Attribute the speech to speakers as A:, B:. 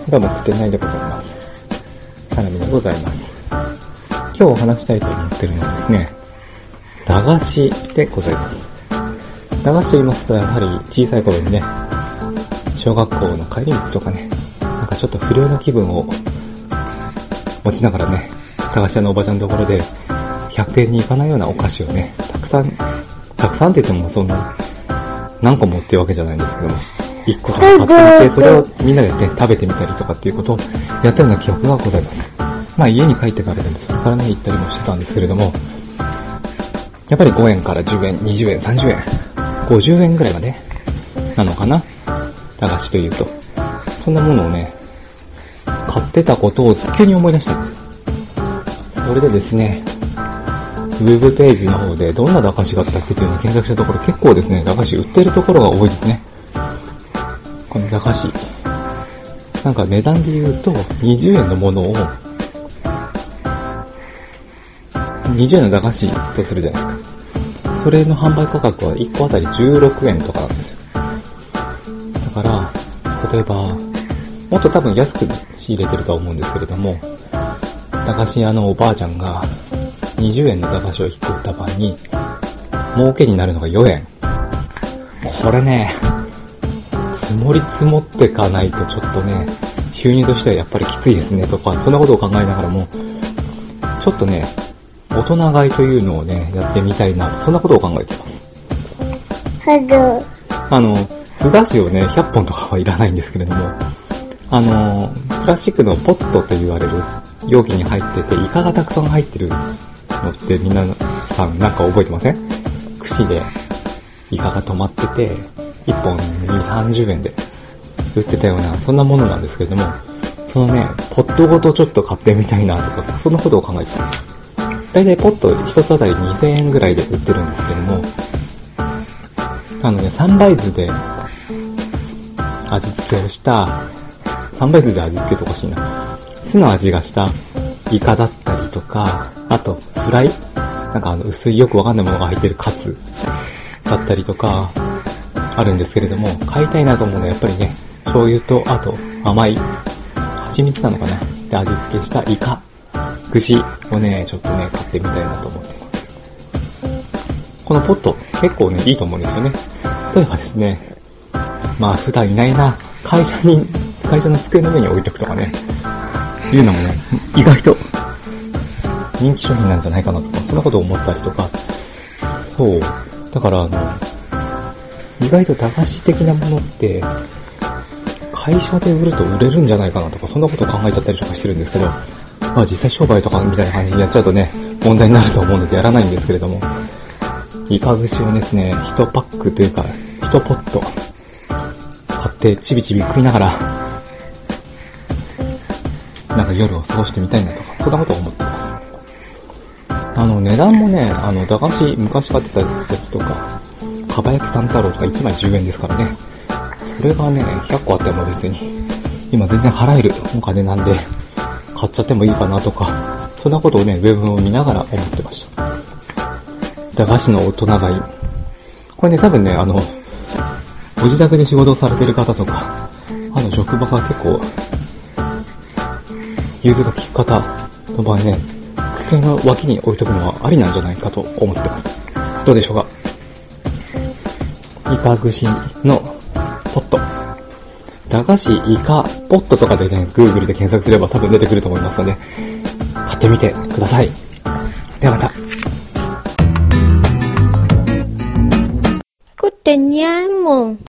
A: どうも、くてないでございます。かなみでございます。今日お話したいと思っているのはですね、駄菓子でございます。駄菓子と言いますと、やはり小さい頃にね、小学校の帰り道とかね、なんかちょっと不良の気分を持ちながらね、駄菓子屋のおばちゃんのところで、100円に行かないようなお菓子をね、たくさんって言ってもそんな、何個もっていうわけじゃないんですけども、1個とか買ってみて、それをみんなでね、食べてみたりとかっていうことをやったような記憶がございます。まあ家に帰ってからでもそれからね、行ったりもしてたんですけれども、やっぱり5円から10円、20円、30円、50円ぐらいまでなのかな、駄菓子というと。そんなものをね、買ってたことを急に思い出したんですよ。それでですね、ウェブページの方でどんな駄菓子があったっけというのを検索したところ、結構ですね、駄菓子売ってるところが多いですね。この駄菓子。なんか値段で言うと、20円のものを、20円の駄菓子とするじゃないですか。それの販売価格は1個あたり16円とかなんですよ。だから、例えば、もっと多分安く仕入れてるとは思うんですけれども、駄菓子屋のおばあちゃんが20円の駄菓子を1個売った場合に、儲けになるのが4円。これね、積もってかないとちょっとね、収入としてはやっぱりきついですねとか、そんなことを考えながらも、ちょっとね、大人買いというのをね、やってみたいなと、そんなことを考えています。ふ菓子をね、100本とかはいらないんですけれども、プラスチックのポットと言われる容器に入ってて、イカがたくさん入ってるのって皆さんなんか覚えてません？串でイカが止まってて、1本30円で売ってたような、そんなものなんですけれども、そのね、ポットごとちょっと買ってみたいなとか、そんなことを考えてます。だいたいポット1つあたり2000円ぐらいで売ってるんですけども、3倍酢で味付けをした、3倍酢で味付けとおかしいな。酢の味がしたイカだったりとか、あとフライなんか薄いよくわかんないものが入ってるカツだったりとか、あるんですけれども、買いたいなと思うのはやっぱりね、醤油と、あと甘い、蜂蜜なのかなで味付けしたイカ、串をね、ちょっとね、買ってみたいなと思っています。このポット、結構ね、いいと思うんですよね。例えばですね、まあ普段いないな、会社の机の上に置いておくとかね、いうのもね、意外と人気商品なんじゃないかなとか、そんなことを思ったりとか、そう、だから意外と駄菓子的なものって、会社で売ると売れるんじゃないかなとか、そんなことを考えちゃったりとかしてるんですけど、まあ実際商売とかみたいな感じにやっちゃうとね、問題になると思うのでやらないんですけれども、イカ串をですね、1パックというか、1ポット買ってちびちび食いながら、なんか夜を過ごしてみたいなとか、そんなことを思ってます。値段もね、駄菓子昔買ってたやつとか、かば焼き三太郎とか1枚10円ですからね。それがね、100個あっても別に、今全然払えるお金なんで、買っちゃってもいいかなとか、そんなことをね、ウェブを見ながら思ってました。駄菓子の大人買い。これね、多分ね、ご自宅で仕事をされてる方とか、職場が結構、融通が利く方の場合ね、机の脇に置いとくのはありなんじゃないかと思ってます。どうでしょうか？イカ串のポット。駄菓子イカポットとかでね、Google で検索すれば多分出てくると思いますので、買ってみてください。ではまた。
B: Cút tình nhá mồm